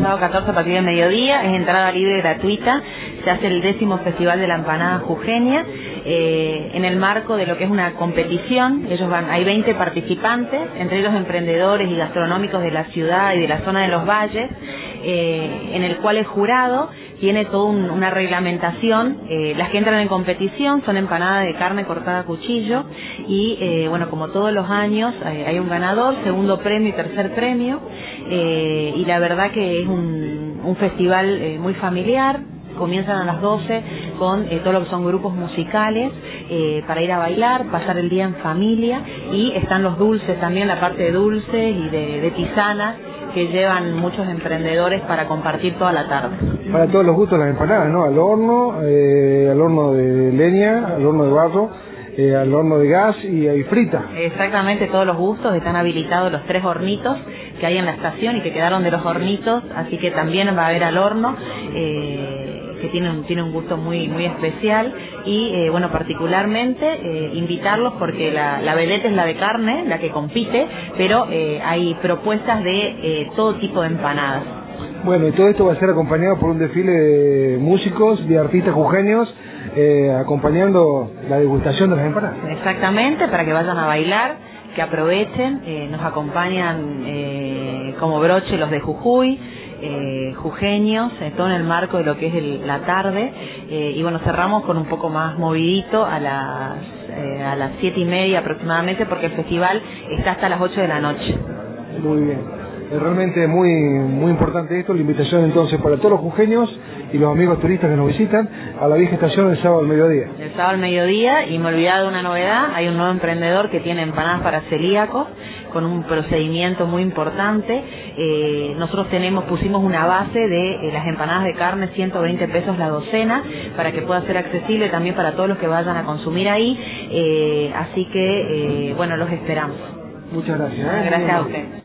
sábado 14 a partir del mediodía, es entrada libre y gratuita. Se hace el 10º Festival de la Empanada Jujeña, en el marco de lo que es una competición. Hay 20 participantes, entre ellos emprendedores y gastronómicos de la ciudad y de la zona de los valles, en el cual el jurado tiene toda una reglamentación. Las que entran en competición son empanadas de carne cortada a cuchillo y bueno, como todos los años hay un ganador, segundo premio y tercer premio, y la verdad que es un festival muy familiar. Comienzan a las 12 con todo lo que son grupos musicales para ir a bailar, pasar el día en familia, y están los dulces también, la parte de dulces y de tisanas que llevan muchos emprendedores para compartir toda la tarde. Para todos los gustos las empanadas, ¿no? Al horno de leña, al horno de barro, al horno de gas y frita. Exactamente, todos los gustos. Están habilitados los 3 hornitos que hay en la estación y que quedaron de los hornitos, así que también va a haber al horno, que tiene un gusto muy especial. Y bueno, particularmente invitarlos porque la vedette es la de carne, la que compite, pero hay propuestas de todo tipo de empanadas. Bueno, y todo esto va a ser acompañado por un desfile de músicos, de artistas jujeños, acompañando la degustación de las empanadas. Exactamente, para que vayan a bailar, que aprovechen. Nos acompañan como broche los de Jujuy, jujeños, todo en el marco de lo que es la tarde, y bueno, cerramos con un poco más movidito a las 7:30 aproximadamente, porque el festival está hasta las 8 de la noche. Muy bien. Es realmente muy importante esto, la invitación entonces para todos los jujeños y los amigos turistas que nos visitan a la vieja estación el sábado al mediodía. El sábado al mediodía, y me olvidaba de una novedad, hay un nuevo emprendedor que tiene empanadas para celíacos, con un procedimiento muy importante. Nosotros pusimos una base de las empanadas de carne, 120 pesos la docena, para que pueda ser accesible también para todos los que vayan a consumir ahí, así que bueno, los esperamos. Muchas gracias. Gracias a usted.